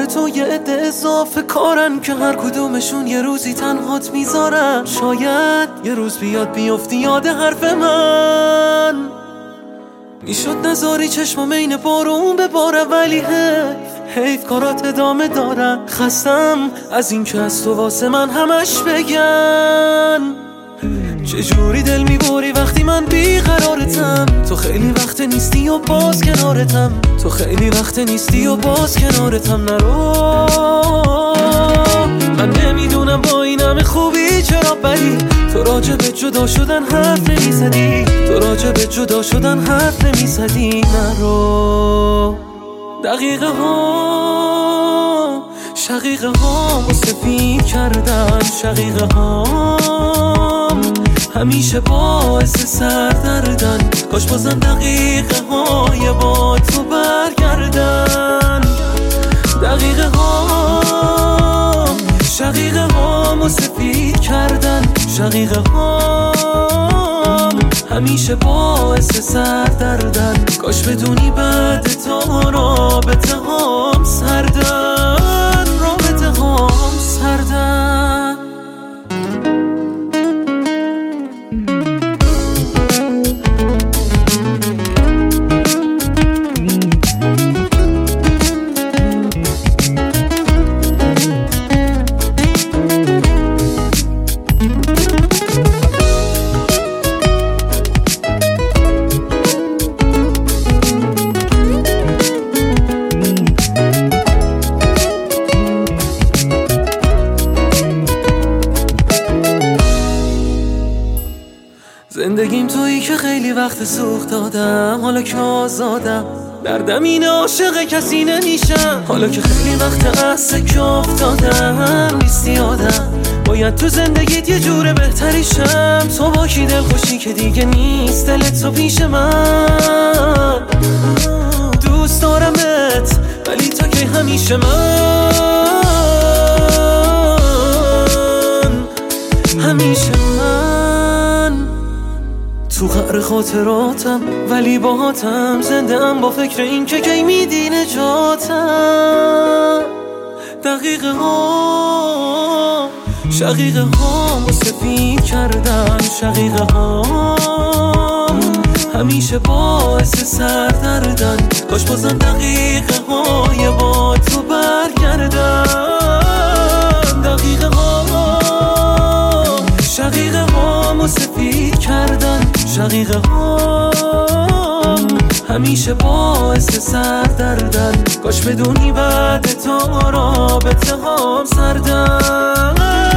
تو یه عده اضافه کارن که هر کدومشون یه روزی تنهات میذارن. شاید یه روز بیاد بیفتی یاد حرف من، میشد نذاری چشمام این بارون بباره، ولی حیف کارات ادامه دارن. خستم از این که از تو واسه من همش بگن. چجوری دل میبری وقتی من بیقرارتم؟ تو خیلی وقت نیستی و باز کنارتم، تو خیلی وقت نیستی و باز کنارتم. نرو، من نمیدونم با این همه خوبی چرا، ولی تو راجع به جدا شدن حرف نمیزدی، تو راجع به جدا شدن حرف نمیزدی. نرو، دقیقه ها شقیقه ها سفید کردن، شقیقه ها همیشه باعث سردردن. کاش بازم دقیقه های با تو برگردن. دقیقه ها شقیقه ها سفید کردن، شقیقه ها همیشه باعث سردردن. کاش بدونی بعد تو رابطه هام سردن، رابطه هام سردن. زندگیم تویی که خیلی وقت سوخت دادم، حالا که آزادم دردم این عاشق کسی نمیشم. حالا که خیلی وقت از سکه افتادم نیستی آدم، باید تو زندگیت یه جور بهتریشم. تو با کی دل خوشی که دیگه نیست دلت تو پیش من. دوست دارمت ولی تا که همیشه من، همیشه من تو قعر خاطراتم، ولی باهاتم زنده ام با فکر این که کی میدی نجاتم. دقیقه ها شقیقه ها سفید کردن، شقیقه ها همیشه باعث سردردن. کاش بازم دقیقه های با تو برگردن. دقیقه ها شقیقه ها سفید کردن، شقیقه ها همیشه باعث سردردن. کاش بدونی بعد تو رابطه هام سردن.